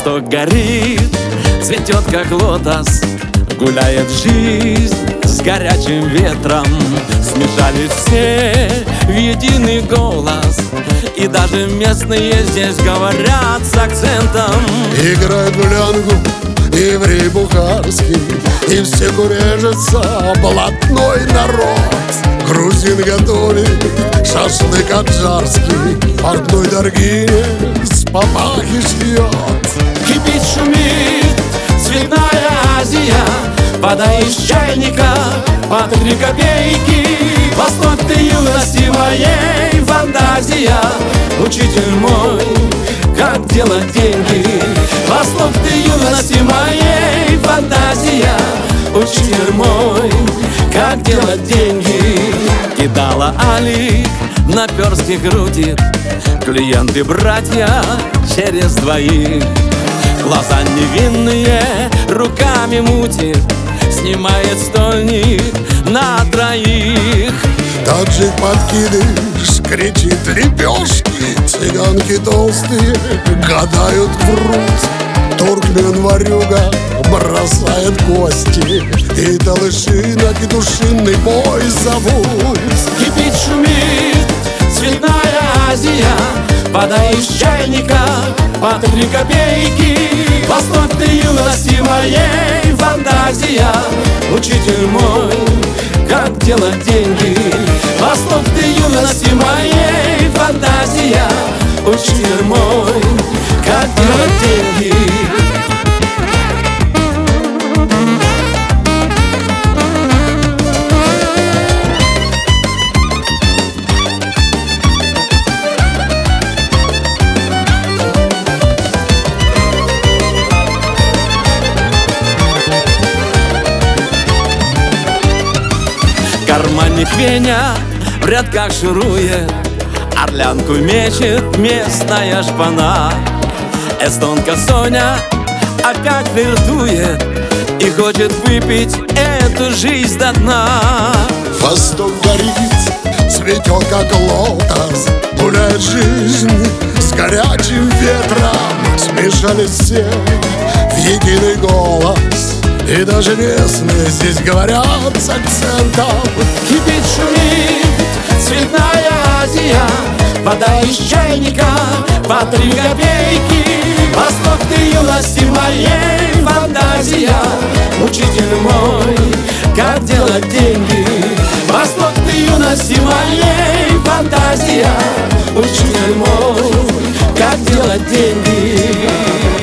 Восток горит, цветет как лотос, гуляет жизнь с горячим ветром. Смешались все в единый голос, и даже местные здесь говорят с акцентом. Играет гулянку еврей бухарский, и все курежится блатной народ. Грузин готовит шашлык аджарский, портной торгинец папахи шьет. Кипит, шумит цветная Азия, вода из чайника по 3 копейки. Восток ты юности моей, фантазия, учитель мой, как делать деньги. Восток ты юности моей, фантазия, учитель мой, как делать деньги. Кидала Алик наперстки крутит, клиенты братья через двоих. Глаза невинные руками мутит, снимает стольник на 3. Таджик подкидыш, кричит лепешки, цыганки толстые гадают в грудь. Туркмен-варюга бросает кости, и талыши на петушиный бой зовут. Кипит, шумит цветная Азия, вода из чайника по 3 копейки. Восток ты юности моей, фантазия, учитель мой, как делать деньги. Восток ты юности моей, фантазия, учитель мой, как делать деньги. Карманник Веня в рядках шурует, орлянку мечет местная шпана. Эстонка Соня опять флиртует и хочет выпить эту жизнь до дна. Восток горит, цветет как лотос, гуляет жизнь с горячим ветром. Смешались все в единый голос, и даже местные здесь говорят с акцентом. Кипит, шумит цветная Азия, вода из чайника по 3 копейки. Восток ты юности моей, фантазия, учитель мой, как делать деньги. Восток ты юности моей, фантазия, учитель мой, как делать деньги.